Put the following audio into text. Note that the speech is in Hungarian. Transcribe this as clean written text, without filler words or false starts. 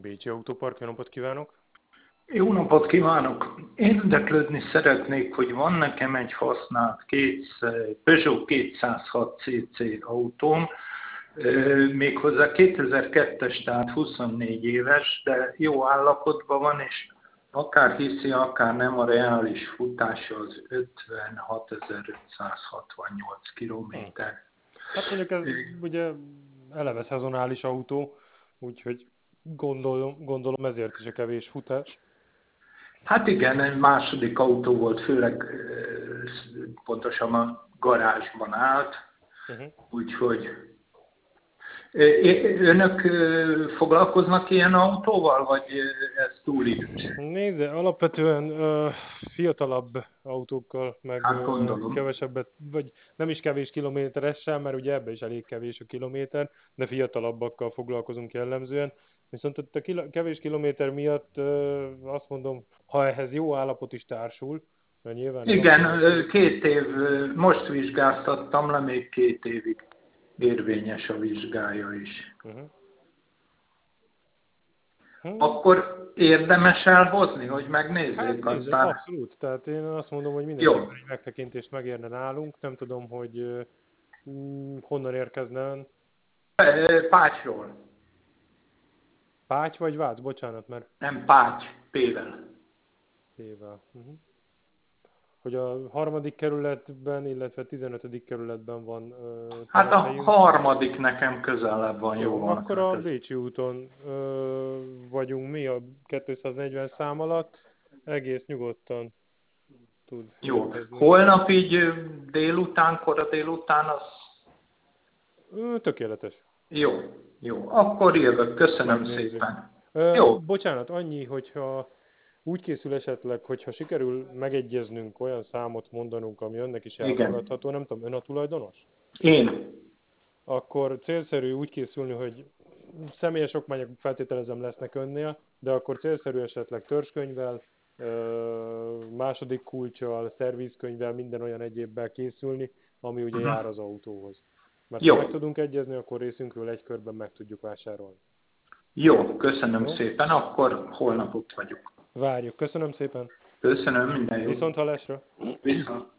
Bécsi Autópark, jó napot kívánok! Jó napot kívánok! Érdeklődni szeretnék, hogy van nekem egy használt Peugeot 206 CC autóm, méghozzá 2002-es, tehát 24 éves, de jó állapotban van, és akár hiszi, akár nem, a reális futása az 56.568 kilométer. Hát mondjuk ez ugye eleve szezonális autó, úgyhogy gondolom ezért is a kevés futás. Hát igen, egy második autó volt, főleg pontosan a garázsban állt, úgyhogy önök foglalkoznak ilyen autóval, vagy ez túl idős? Nézze, alapvetően fiatalabb autókkal, meg Hát kevesebbet, vagy nem is kevés kilométeressel, mert ugye ebbe is elég kevés a kilométer, de fiatalabbakkal foglalkozunk jellemzően. Viszont ott a kevés kilométer miatt azt mondom, ha ehhez jó állapot is társul, mert nyilván... Igen, 2 év, most vizsgáztattam le, még 2 évig érvényes a vizsgája is. Akkor érdemes elhozni, hogy megnézzék? Hát nézzük, aztán... abszolút. Tehát én azt mondom, hogy mindenképpen egy megtekintést megérne nálunk. Nem tudom, hogy honnan érkezne ön. Pácsról. Pács vagy Vác? Bocsánat, mert... Nem, Pács, P-vel. P-vel. Hogy a 3. kerületben, illetve 15. kerületben van... Hát a 3. nekem közelebb van, jó van. Akkor hát a Bécsi úton vagyunk mi a 240 szám alatt. Egész nyugodtan tud érkezni. Holnap így délután, kora délután az... Tökéletes. Jó. Akkor jövök. Köszönöm szépen. Bocsánat, annyi, hogyha úgy készül esetleg, hogyha sikerül megegyeznünk, olyan számot mondanunk, ami önnek is elfogadható, nem tudom, ön a tulajdonos? Én. Akkor célszerű úgy készülni, hogy személyes okmányok feltételezem lesznek önnél, de akkor célszerű esetleg törzskönyvvel, második kulccsal, szervizkönyvvel, minden olyan egyébbel készülni, ami ugye jár az autóhoz. Mert ha meg tudunk egyezni, akkor részünkről egy körben meg tudjuk vásárolni. Jó, köszönöm szépen, akkor holnap ott vagyok. Várjuk, köszönöm szépen. Köszönöm, minden jó. Viszonthallásra. Viszont.